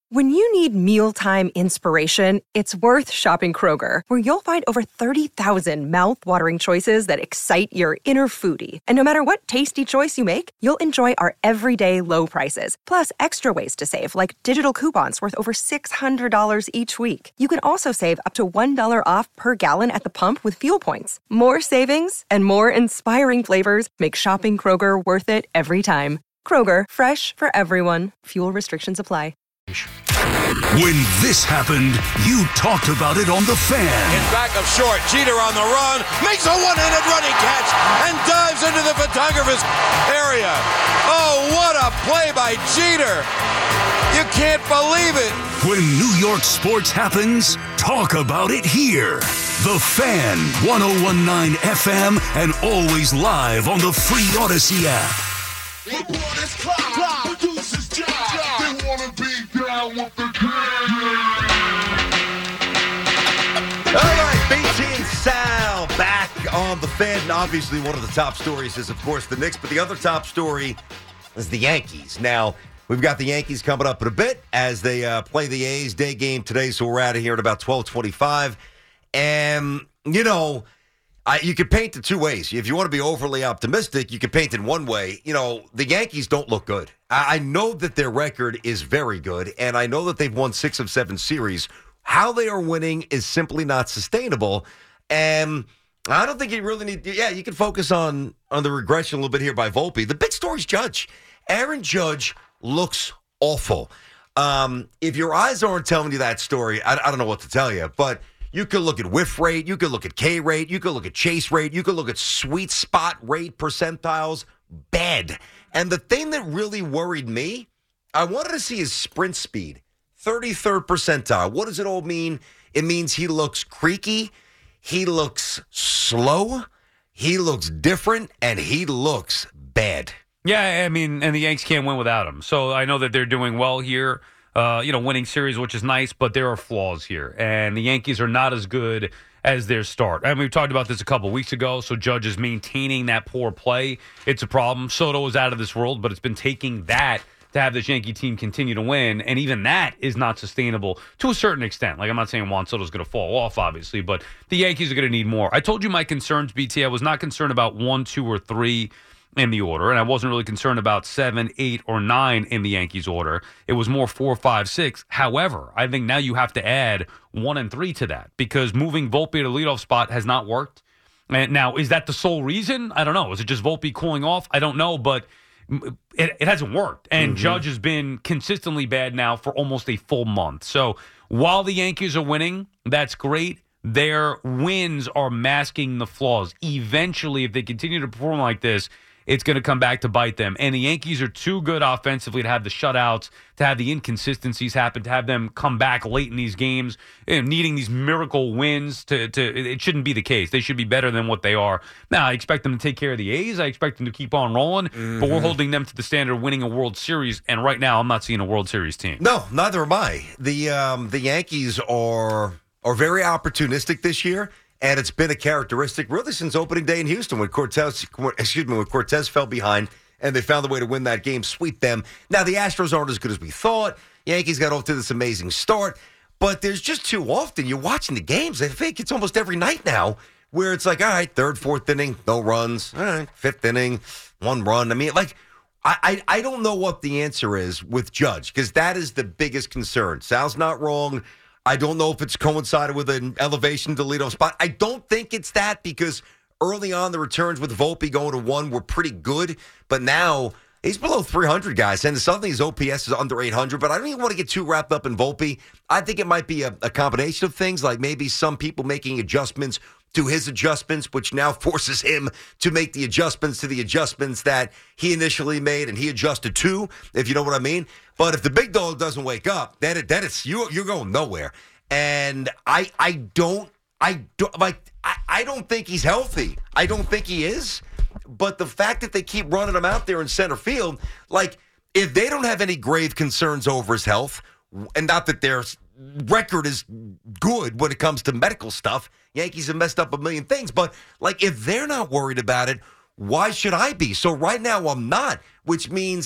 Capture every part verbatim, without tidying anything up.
When you need mealtime inspiration, it's worth shopping Kroger, where you'll find over thirty thousand mouth-watering choices that excite your inner foodie. And no matter what tasty choice you make, you'll enjoy our everyday low prices, plus extra ways to save, like digital coupons worth over six hundred dollars each week. You can also save up to one dollar off per gallon at the pump with fuel points. More savings and more inspiring flavors make shopping Kroger worth it every time. Kroger, fresh for everyone. Fuel restrictions apply. When this happened, you talked about it on The Fan. In back of short, Jeter on the run, makes a one-handed running catch, and dives into the photographer's area. Oh, what a play by Jeter. You can't believe it. When New York sports happens, talk about it here. The Fan, one oh one point nine F M, and always live on the free Odyssey app. Reporters clock, producers job. They wanna be down with the All right, B T and Sal back on The Fan. And obviously, one of the top stories is, of course, the Knicks, but the other top story is the Yankees. Now, we've got the Yankees coming up in a bit as they uh, play the A's day game today, so we're out of here at about twelve twenty-five. And, you know, I, you could paint it two ways. If you want to be overly optimistic, you could paint it one way. You know, the Yankees don't look good. I, I know that their record is very good, and I know that they've won six of seven series. How they are winning is simply not sustainable. And I don't think you really need to, yeah, you can focus on, on the regression a little bit here by Volpe. The big story is Judge. Aaron Judge looks awful. Um, if your eyes aren't telling you that story, I, I don't know what to tell you, but you could look at whiff rate, you could look at K rate, you could look at chase rate, you could look at sweet spot rate percentiles, bad. And the thing that really worried me, I wanted to see his sprint speed, thirty-third percentile. What does it all mean? It means he looks creaky, he looks slow, he looks different, and he looks bad. Yeah, I mean, and the Yanks can't win without him. So I know that they're doing well here. Uh, you know, winning series, which is nice, but there are flaws here. And the Yankees are not as good as their start. I mean, we talked about this a couple weeks ago, so Judge is maintaining that poor play. It's a problem. Soto is out of this world, but it's been taking that to have this Yankee team continue to win, and even that is not sustainable to a certain extent. Like, I'm not saying Juan Soto's going to fall off, obviously, but the Yankees are going to need more. I told you my concerns, B T. I was not concerned about one, two, or three in the order, and I wasn't really concerned about seven, eight, or nine in the Yankees order. It was more four, five, six. However, I think now you have to add one and three to that because moving Volpe to the leadoff spot has not worked. And now, is that the sole reason? I don't know. Is it just Volpe cooling off? I don't know, but it, it hasn't worked. And mm-hmm. Judge has been consistently bad now for almost a full month. So while the Yankees are winning, that's great. Their wins are masking the flaws. Eventually, if they continue to perform like this, it's going to come back to bite them. And the Yankees are too good offensively to have the shutouts, to have the inconsistencies happen, to have them come back late in these games, you know, needing these miracle wins. To, to It shouldn't be the case. They should be better than what they are. Now, I expect them to take care of the A's. I expect them to keep on rolling. Mm-hmm. But we're holding them to the standard of winning a World Series. And right now, I'm not seeing a World Series team. No, neither am I. The, um, the Yankees are are very opportunistic this year. And it's been a characteristic really since opening day in Houston when Cortez, excuse me, when Cortez fell behind and they found a way to win that game, sweep them. Now, the Astros aren't as good as we thought. Yankees got off to this amazing start. But there's just too often you're watching the games. I think it's almost every night now where it's like, all right, third, fourth inning, no runs. All right, fifth inning, one run. I mean, like, I, I, I don't know what the answer is with Judge because that is the biggest concern. Sal's not wrong. I don't know if it's coincided with an elevation to leadoff spot. I don't think it's that because early on the returns with Volpe going to one were pretty good, but now he's below three hundred, guys, and suddenly his O P S is under eight hundred, but I don't even want to get too wrapped up in Volpe. I think it might be a, a combination of things, like maybe some people making adjustments to his adjustments, which now forces him to make the adjustments to the adjustments that he initially made and he adjusted to, if you know what I mean. But if the big dog doesn't wake up, then it, then it's you you're going nowhere. And I I don't I don't like I, I don't think he's healthy. I don't think he is. But the fact that they keep running him out there in center field, like if they don't have any grave concerns over his health, and not that their record is good when it comes to medical stuff, Yankees have messed up a million things, but like if they're not worried about it, why should I be? So right now I'm not, which means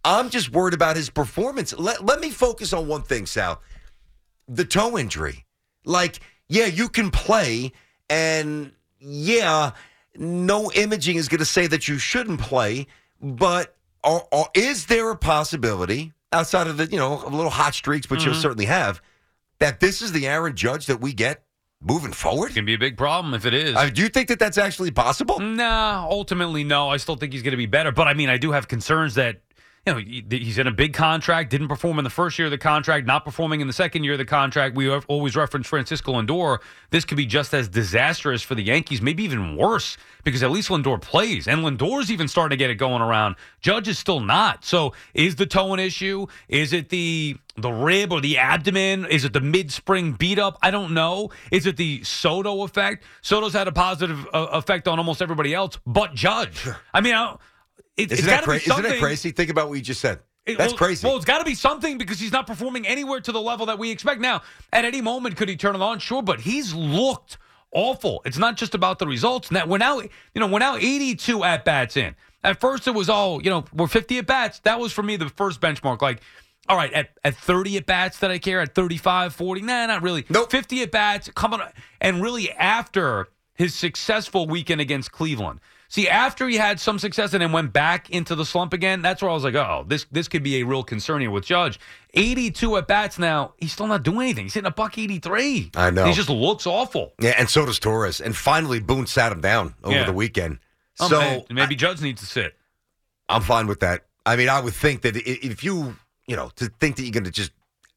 I'm just worried about his performance. Let, let me focus on one thing, Sal. The toe injury. Like, yeah, you can play, and yeah, no imaging is going to say that you shouldn't play, but are, are, is there a possibility, outside of the, you know, a little hot streaks, which mm-hmm. you'll certainly have, that this is the Aaron Judge that we get moving forward? It can be a big problem if it is. Uh, do you think that that's actually possible? Nah, ultimately, no. I still think he's going to be better. But, I mean, I do have concerns that, you know, he's in a big contract, didn't perform in the first year of the contract, not performing in the second year of the contract. We always reference Francisco Lindor. This could be just as disastrous for the Yankees, maybe even worse, because at least Lindor plays. And Lindor's even starting to get it going around. Judge is still not. So is the toe an issue? Is it the the rib or the abdomen? Is it the mid-spring beat-up? I don't know. Is it the Soto effect? Soto's had a positive uh, effect on almost everybody else but Judge. I mean, I don't, It, isn't, that cra- isn't that crazy? Think about what you just said. That's well, crazy. Well, it's got to be something because he's not performing anywhere to the level that we expect. Now, at any moment, could he turn it on? Sure, but he's looked awful. It's not just about the results. Now, we're now, you know, we're now eighty-two at bats in. At first, it was all, you know, we're fifty at bats. That was for me the first benchmark. Like, all right, at, at thirty at bats, that I care? At thirty-five, forty? Nah, not really. Nope. fifty at bats, coming, and really after his successful weekend against Cleveland. See, after he had some success and then went back into the slump again, that's where I was like, oh, this this could be a real concern here with Judge. eighty-two at bats now, he's still not doing anything. He's hitting a buck eighty-three. I know. He just looks awful. Yeah, and so does Torres. And finally, Boone sat him down over yeah. the weekend. Oh, so man. maybe I, Judge needs to sit. I'm fine with that. I mean, I would think that if you, you know, to think that you're going to just,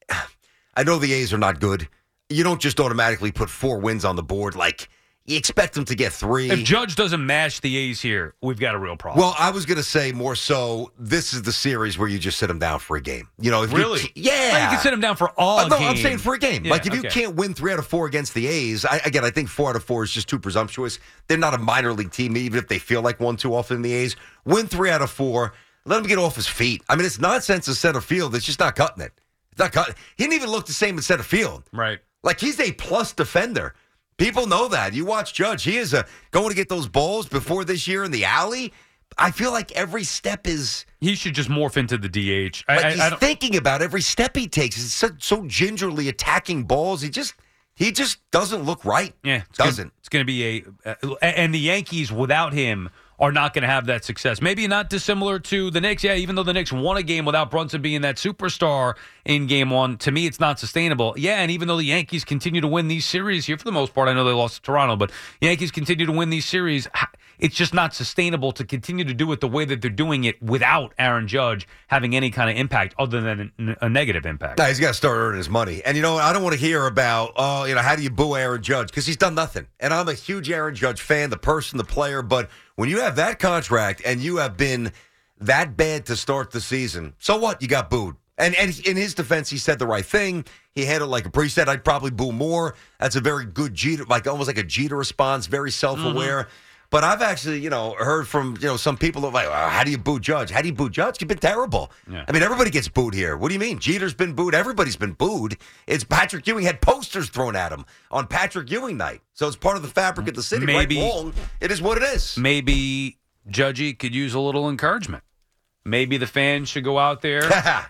I know the A's are not good. You don't just automatically put four wins on the board like. You expect them to get three. If Judge doesn't mash the A's here, we've got a real problem. Well, I was going to say more so, this is the series where you just sit them down for a game. You know, if really? You, yeah. Well, you can sit him down for all uh, no, game. I'm saying for a game. Yeah, like, if okay. you can't win three out of four against the A's, I, again, I think four out of four is just too presumptuous. They're not a minor league team, even if they feel like one too often in the A's. Win three out of four. Let him get off his feet. I mean, it's nonsense in center field. It's just not cutting it. It's not cutting. He didn't even look the same in center field. Right. Like, he's a plus defender. People know that. You watch Judge. He is a, going to get those balls before this year in the alley. I feel like every step is... He should just morph into the D H. Like I, he's I, I don't, thinking about every step he takes. He's so, so gingerly attacking balls. He just he just doesn't look right. Yeah. It's doesn't. Gonna, it's going to be a... Uh, and the Yankees, without him, are not going to have that success. Maybe not dissimilar to the Knicks. Yeah, even though the Knicks won a game without Brunson being that superstar in game one, to me, it's not sustainable. Yeah, and even though the Yankees continue to win these series here for the most part, I know they lost to Toronto, but Yankees continue to win these series. It's just not sustainable to continue to do it the way that they're doing it without Aaron Judge having any kind of impact other than a negative impact. No, he's got to start earning his money. And, you know, I don't want to hear about, oh, you know, how do you boo Aaron Judge? Because he's done nothing. And I'm a huge Aaron Judge fan, the person, the player. But when you have that contract and you have been that bad to start the season, so what? You got booed. And, and in his defense, he said the right thing. He handled like a priest said, I'd probably boo more. That's a very good Jeter, like almost like a Jeter response, very self-aware. Mm-hmm. But I've actually, you know, heard from, you know, some people that are like, oh, how do you boo Judge? How do you boo Judge? You've been terrible. Yeah. I mean, everybody gets booed here. What do you mean? Jeter's been booed. Everybody's been booed. It's Patrick Ewing had posters thrown at him on Patrick Ewing night. So it's part of the fabric of the city. Maybe, right, wrong, it is what it is. Maybe Judgy could use a little encouragement. Maybe the fans should go out there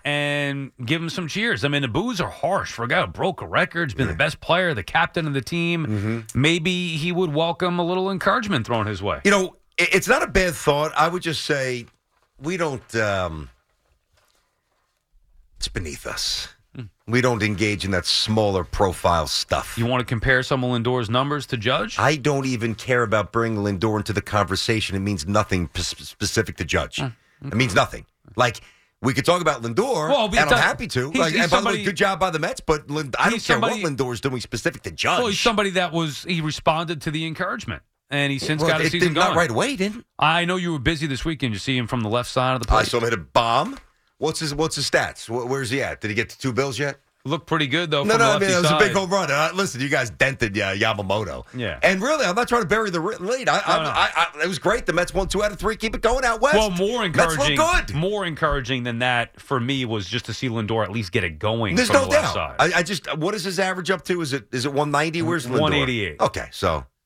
and give him some cheers. I mean, the boos are harsh for a guy who broke a record, has been yeah. the best player, the captain of the team. Mm-hmm. Maybe he would welcome a little encouragement thrown his way. You know, it's not a bad thought. I would just say we don't um, – it's beneath us. Mm. We don't engage in that smaller profile stuff. You want to compare some of Lindor's numbers to Judge? I don't even care about bringing Lindor into the conversation. It means nothing p- specific to Judge. Mm. It means nothing. Like, we could talk about Lindor, well, and I'm happy to. He's, like, he's and by somebody, the way, good job by the Mets, but Lind- I don't care somebody, what Lindor's doing specific to Judge. Well, he's somebody that was, he responded to the encouragement, and he's since well, got a it season did going. Not right away, didn't I know you were busy this weekend. You see him from the left side of the plate. I saw him hit a bomb. What's his What's his stats? Where's he at? Did he get to two bills yet? Looked pretty good, though. No, from no, the I mean, it was side. a big home run. Uh, listen, you guys dented uh, Yamamoto. Yeah. And really, I'm not trying to bury the lead. I, I, no, no. I, I, it was great. The Mets won two out of three. Keep it going out west. Well, more encouraging. Mets look good. More encouraging than that for me was just to see Lindor at least get it going. There's from no the doubt. left side. I, I just, what is his average up to? Is it is it one ninety? Where's Lindor? one eighty-eight. Okay, so.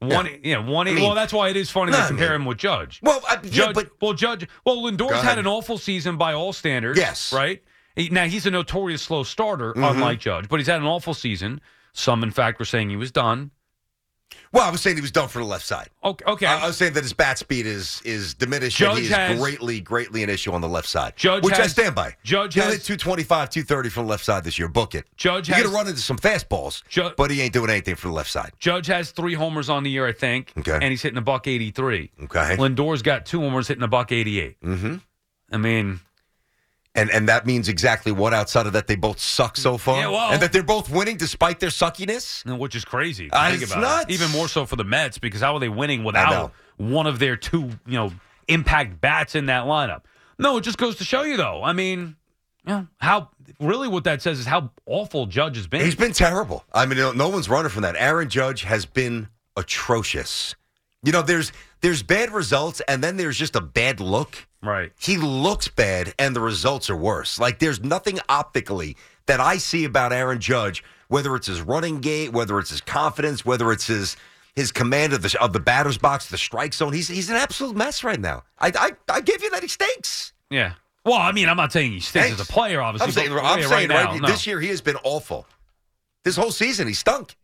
One, Yeah. yeah, one. I mean- well, that's why it is funny No, to I compare mean- him with Judge. Well, I, yeah, Judge, but well, Judge, well, Lindor's Go had ahead. an awful season by all standards. Yes. right. He- Now he's a notorious slow starter, Mm-hmm. unlike Judge, but he's had an awful season. Some, in fact, were saying he was done. well, I was saying he was done for the left side. Okay, okay. I, I was saying that his bat speed is is diminished. Judge and he is has- greatly, greatly an issue on the left side. Judge which I has- stand by. Judge He'll has- hit two twenty-five, two thirty from the left side this year. Book it. Judge You're has- going to run into some fastballs, Ju- but he ain't doing anything for the left side. Judge has three homers on the year, I think. Okay. And he's hitting a buck eighty-three. Okay. Lindor's got two homers hitting a buck eighty-eight. Mm-hmm. I mean, And and that means exactly what outside of that they both suck so far? Yeah, well- and that they're both winning despite their suckiness? which is crazy. to Uh, think it's about nuts. it. Even more so for the Mets, because how are they winning know. without one of their two, you know, impact bats in that lineup? No, it just goes to show you, though. I mean, you know, how really what that says is how awful Judge has been. He's been terrible. I mean, no, no one's running from that. Aaron Judge has been atrocious. You know, there's there's bad results, and then there's just a bad look. right. He looks bad, and the results are worse. Like, there's nothing optically that I see about Aaron Judge, whether it's his running gait, whether it's his confidence, whether it's his his command of the of the batter's box, the strike zone. He's he's an absolute mess right now. I I, I give you that he stinks. Yeah. Well, I mean, I'm not saying he stinks Thanks. as a player, obviously. I'm saying, but, I'm yeah, saying right, right now, no. this year he has been awful. This whole season he stunk.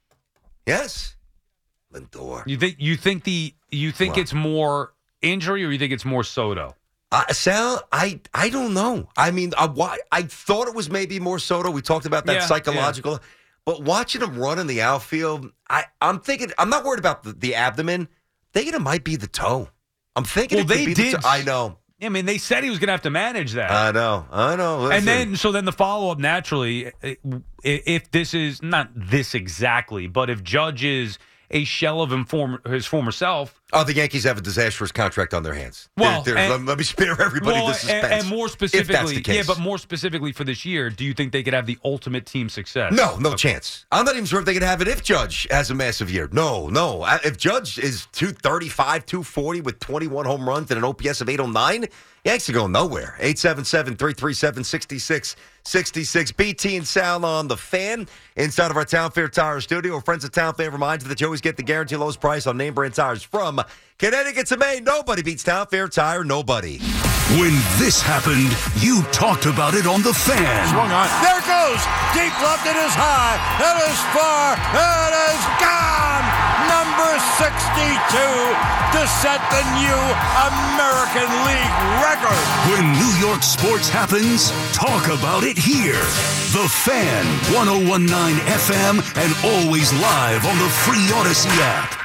Yes, Lindor. You think you think the you think What? it's more injury or you think it's more Soto? Uh, Sal, I I don't know. I mean, I, why, I thought it was maybe more Soto. We talked about that Yeah, psychological. But watching him run in the outfield, I, I'm thinking, I'm not worried about the, the abdomen. Thinking it might be the toe. I'm thinking Well, it could they be the did- toe. I know. I mean, they said he was going to have to manage that. I know. I know. Listen. And then, so then the follow up naturally, i- if this is not this exactly, but if Judge is a shell of him former, his former self. Oh, the Yankees have a disastrous contract on their hands. Well, There- there's- and- let me spare everybody Well, the suspense. and, and more if specifically, that's the case. yeah, but more specifically for this year, do you think they could have the ultimate team success? No, no chance. I'm not even sure if they could have it if Judge has a massive year. No, no. I- If Judge is two thirty-five, two forty with twenty-one home runs and an O P S of eight oh nine, Yanks are going nowhere. eight seven seven, three three seven, six six six six. B T and Sal on the Fan inside of our Town Fair Tire studio. Our friends at Town Fair remind you that you always get the guaranteed lowest price on name brand tires from Connecticut to Maine. Nobody beats Town Fair Tire. Nobody. When this happened, you talked about it on The Fan. Swung on. There it goes. Deep left. It is high. It is far. It is gone. Number sixty-two to set the new American League record. When New York sports happens, talk about it here. The Fan, ten nineteen F M, and always live on the free Odyssey app.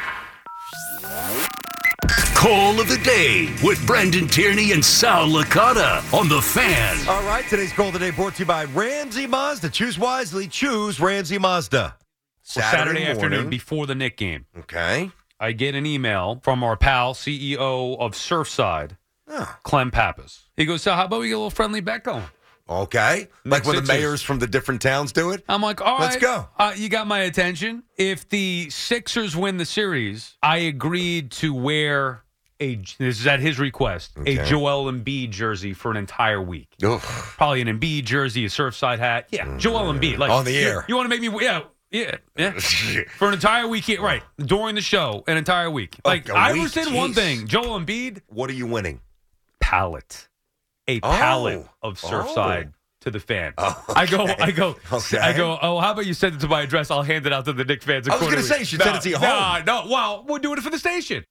Call of the Day with Brendan Tierney and Sal Licata on The Fan. All right, today's call of the day brought to you by Ramsey Mazda. Choose wisely. Choose Ramsey Mazda. Saturday, Saturday afternoon morning. before the Knick game. Okay. I get an email from our pal, C E O of Surfside, Oh, Clem Pappas. He goes, so how about we get a little friendly bet going? okay. Like when the Sixers. mayors from the different towns do it? I'm like, all right. Let's go. Uh, you got my attention. If the Sixers win the series, I agreed to wear a, this is at his request, Okay. a Joel Embiid jersey for an entire week. Ugh. Probably an Embiid jersey, a Surfside hat. Yeah, Joel Embiid. Like On the you- air. You, want to make me, yeah. Yeah, yeah. For an entire week, here, right? During the show, an entire week. Like a I week? was in one Jeez. thing. Joel Embiid, What are you winning? palette, a Oh. palette of Surfside Oh. to the fan. Oh, I go, okay. I go, Okay. I go. Oh, how about you send it to my address? I'll hand it out to the Knicks fans. I was gonna accordingly." say, you should send it to your Nah, home. No, well, we're doing it for the station.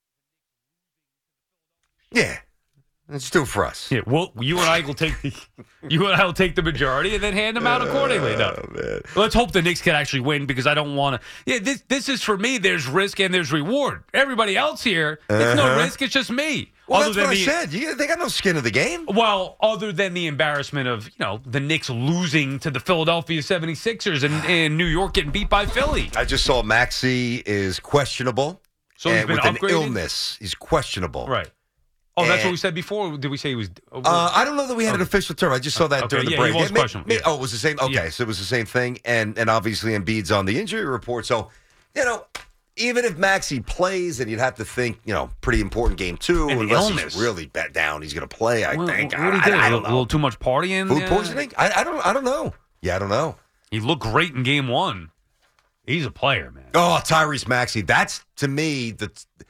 Yeah. Let's do it for us. Yeah, well, you and I will take the, you and I will take the majority and then hand them out accordingly. No. Oh, man. Let's hope the Knicks can actually win because I don't want to. Yeah, this this is for me. There's risk and there's reward. Everybody else here, it's no Uh-huh. risk. It's just me. Well, Other that's than what I the- said. You, they got no skin in the game. Well, other than the embarrassment of, you know, the Knicks losing to the Philadelphia seventy-sixers and, and New York getting beat by Philly. I just saw Maxey is questionable. So he's and been with upgraded? an illness. He's questionable. Right. Oh, that's And- what we said before? Did we say he was... Uh, I don't know that we had an official term. I just saw that Okay, during the yeah, break. he was may- questionable, may- yeah. Oh, it was the same. Okay, Yeah. so it was the same thing, and and obviously Embiid's on the injury report. So you know, even if Maxey plays, and you'd have to think, you know, pretty important game two, And the unless illness. he's really bet down, he's going to play. I What, think. what I, did he do? I, I a don't little know. too much partying? Food Yeah. poisoning? I, I don't. I don't know. Yeah, I don't know. He looked great in game one. He's a player, man. Oh, Tyrese Maxey. That's, to me, the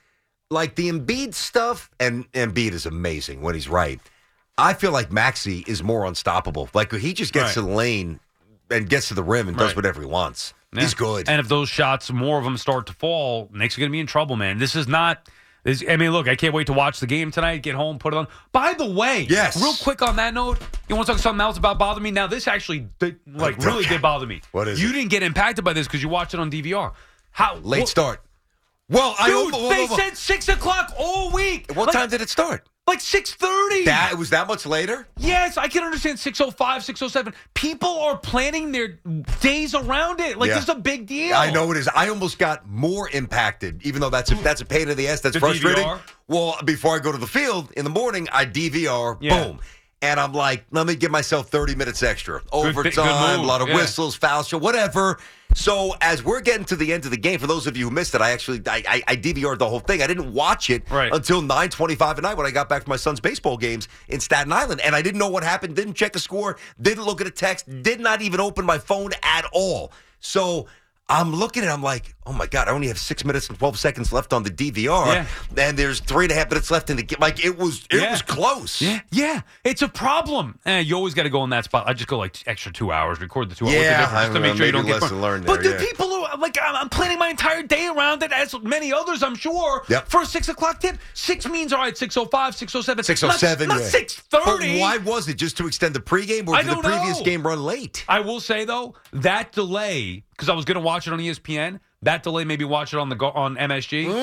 like the Embiid stuff, and Embiid is amazing when he's right. I feel like Maxey is more unstoppable. Like, he just gets Right. to the lane and gets to the rim and does Right. whatever he wants. Yeah. He's good. And if those shots, more of them start to fall, Knicks are going to be in trouble, man. This is not. This, I mean, look, I can't wait to watch the game tonight, get home, put it on. By the way, Yes. real quick on that note, you want to talk something else about bother me? Now, this actually, did, like, really did bother me. What is you it? didn't get impacted by this because you watched it on D V R. How Late what- start. Well, I Dude, whoa, whoa, they whoa. said six o'clock all week. What like, time did it start? Like six thirty. That it was that much later? Yes, I can understand six oh five, six oh seven. People are planning their days around it. Like, Yeah. this is a big deal. I know it is. I almost got more impacted, even though that's a, that's a pain in the ass. That's The frustrating. D V R? Well, before I go to the field in the morning, I D V R, Yeah. boom. And I'm like, let me give myself thirty minutes extra. thi- good Overtime, move, a lot of yeah. whistles, foul shot, whatever. So as we're getting to the end of the game, for those of you who missed it, I actually I, I, I D V R'd the whole thing. I didn't watch it Right. until nine twenty-five at night when I got back from my son's baseball games in Staten Island. And I didn't know what happened, didn't check the score, didn't look at a text, did not even open my phone at all. So I'm looking at it, I'm like, oh my God, I only have six minutes and twelve seconds left on the D V R. Yeah. And there's three and a half minutes left in the game. Like, it was it Yeah. was close. Yeah, yeah, it's a problem. Eh, you always got to go in that spot. I just go like extra two hours, record the two hours. What's the Yeah, difference? Just to I- make sure you maybe don't get lesson burned. learned But there, the yeah. people who like, I'm, I'm planning my entire day around it, as many others, I'm sure. Yep. For a six o'clock tip, six means all right. Six oh five, six oh seven, six oh seven, not, not yeah. six But thirty. why was it? Just to extend the pregame, or I did the don't previous know. game run late? I will say though, that delay, because I was going to watch it on E S P N. That delay, maybe watch it on the go- on M S G.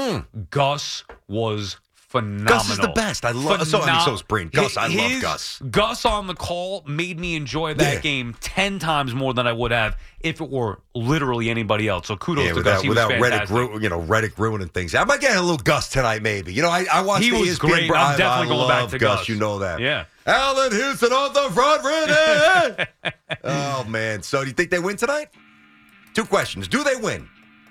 Gus was phenomenal. Gus is the best. I love- so- I mean, so is Breen. Gus, I love His- Gus. Gus on the call made me enjoy that Yeah. game ten times more than I would have if it were literally anybody else. So kudos Yeah, to without Gus. He without was Reddick, fantastic. ru- you know, Reddick ruining things. I might get a little Gus tonight, maybe. You know, I, I watched He the was E S P N great. bro- I'm I- definitely I going back love to Gus. Gus. You know that. Yeah. Allen Houston on the front, ready. Oh man. So do you think they win tonight? Two questions. Do they win?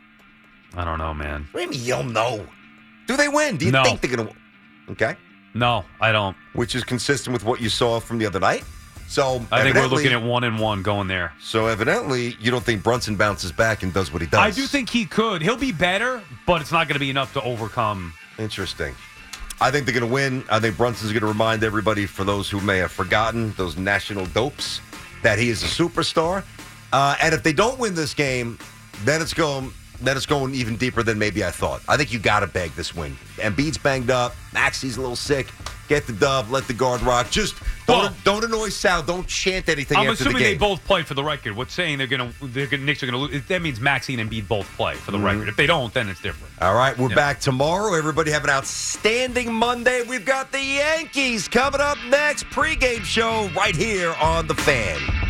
I don't know, man. What do you mean you don't know? Do they win? Do you No. think they're going to win? Okay. No, I don't. Which is consistent with what you saw from the other night. So I think we're evidently- looking at one and one going there. So evidently, you don't think Brunson bounces back and does what he does. I do think he could. He'll be better, but it's not going to be enough to overcome. Interesting. I think they're going to win. I think Brunson's going to remind everybody, for those who may have forgotten, those national dopes, that he is a superstar. Uh, and if they don't win this game, then it's going then it's going even deeper than maybe I thought. I think you got to bag this win. Embiid's banged up. Maxey's a little sick. Get the dub. Let the guard rock. Just don't Well- don't annoy Sal. Don't chant anything I'm after the assuming game. they both play for the record. What's saying they're going to, they're gonna, Knicks are going to lose. That means Maxey and Embiid both play for the Mm-hmm. record. If they don't, then it's different. All right, we're Yeah. back tomorrow. Everybody have an outstanding Monday. We've got the Yankees coming up next. Pregame show right here on The Fan.